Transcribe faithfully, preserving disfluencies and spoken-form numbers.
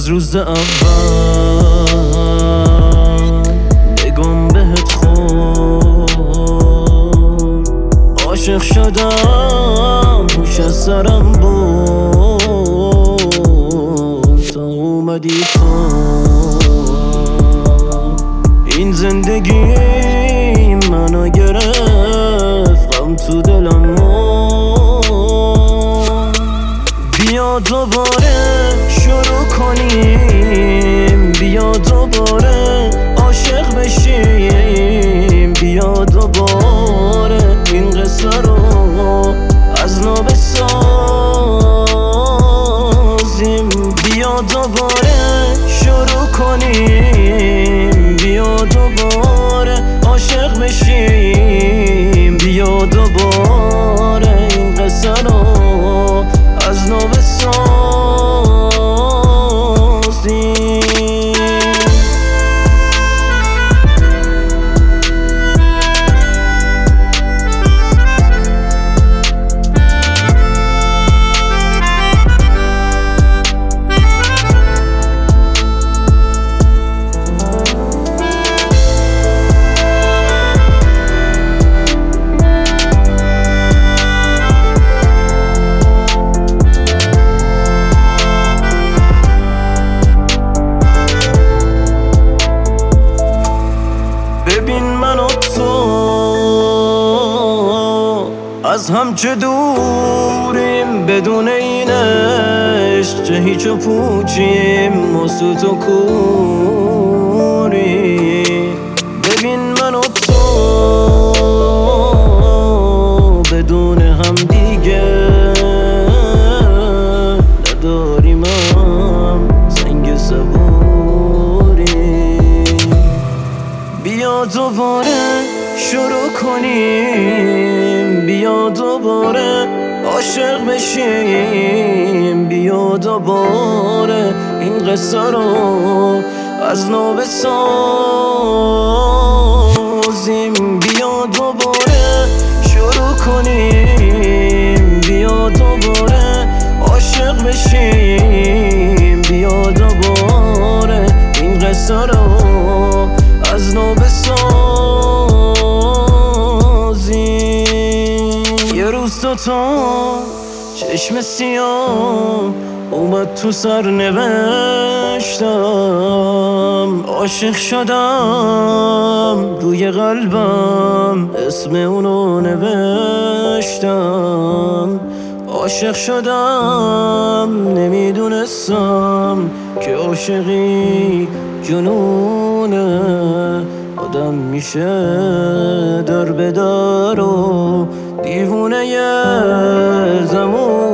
روز اول بگم بهت خورد، عاشق شدم هوش از سرم بود تا اومدی تو. این زندگی منو گرفت، غم تو دلم مرد. بیا دوباره شروع کنیم، بیا دوباره عاشق بشیم، بیا دوباره این قصه رو از نو بسازیم. بیا دوباره شروع کنیم، بیا دوباره عاشق بشیم، بیا دوباره این قصه رو از نو بسازیم. ببین من و تو از هم چه دوریم، بدون این عشق چه هیچ و پوچیم، مسوت و کوریم. ببین من و تو بدون هم دیگه نداریم هم سنگ صبوریم. بیا دوباره شروع کنیم، بیا دوباره عاشق بشیم، بیا دوباره این قصه رو از نو بسازیم. بیا دوباره شروع کنیم، بیا دوباره عاشق بشیم، بیا دوباره این قصه رو از نو بسازیم. یه روز تو تو چشم سیاه اومد تو سر نوشتم، عاشق شدم روی قلبم اسم اونو نوشتم. عاشق شدم نمیدونستم که عاشقی جنونه، آدم میشه در به در و دیوونه یه زمان.